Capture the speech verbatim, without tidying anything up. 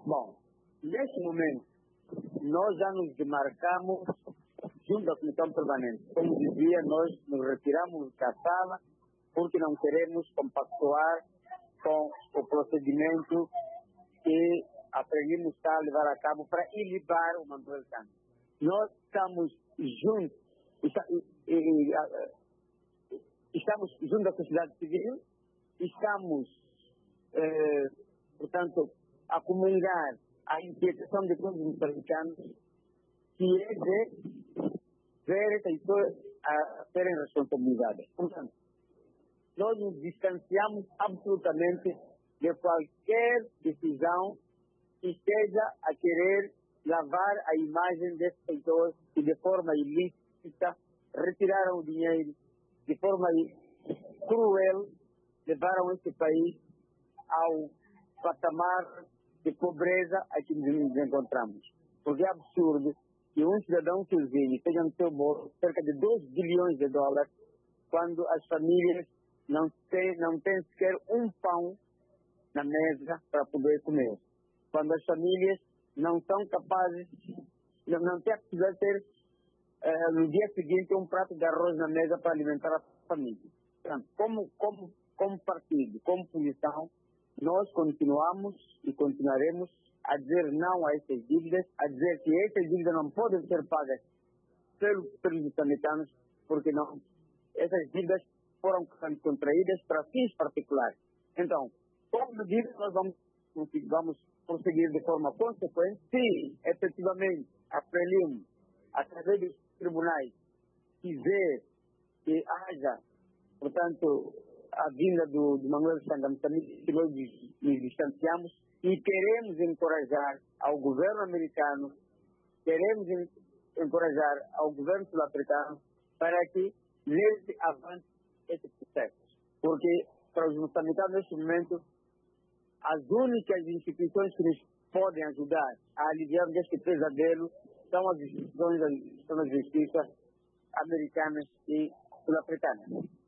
Bom, neste momento, nós já nos demarcamos junto à Comissão Permanente. Como dizia, nós nos retiramos da sala porque não queremos compactuar com o procedimento que a Frelimo está a levar a cabo para ilibar o Manuel Santos. Nós estamos juntos, está, e, e, a, estamos junto à sociedade civil, estamos, eh, portanto, a comungar a inquietação de todos os moçambicanos, que é de ver essas pessoas a serem responsabilizadas. Portanto, nós nos distanciamos absolutamente de qualquer decisão que esteja a querer lavar a imagem dessas pessoas que de forma ilícita retiraram o dinheiro, de forma cruel levaram este país ao patamar de pobreza a que nos encontramos. Porque é absurdo que um cidadão sozinho tenha no seu bolso cerca de dois bilhões de dólares quando as famílias não têm, não têm sequer um pão na mesa para poder comer. Quando as famílias não são capazes, não, não têm a possibilidade de ter eh, no dia seguinte um prato de arroz na mesa para alimentar a família. Então, como, como, como partido, como posição, nós continuamos e continuaremos a dizer não a essas dívidas, a dizer que essas dívidas não podem ser pagas pelos, pelos moçambicanos, porque não, essas dívidas foram contraídas para fins particulares. Então, como disse, nós vamos, vamos prosseguir de forma consequente. Se, efetivamente, a Frelimo, através dos tribunais, quiser que haja, portanto, a vinda do, do Manuel Santos, que nós nos distanciamos e queremos encorajar ao governo americano, queremos encorajar ao governo sul-africano para que leve avante esse processo. Porque, para os moçambicanos, neste momento, as únicas instituições que nos podem ajudar a aliviar deste pesadelo são as instituições da justiça americanas e sul-africanas.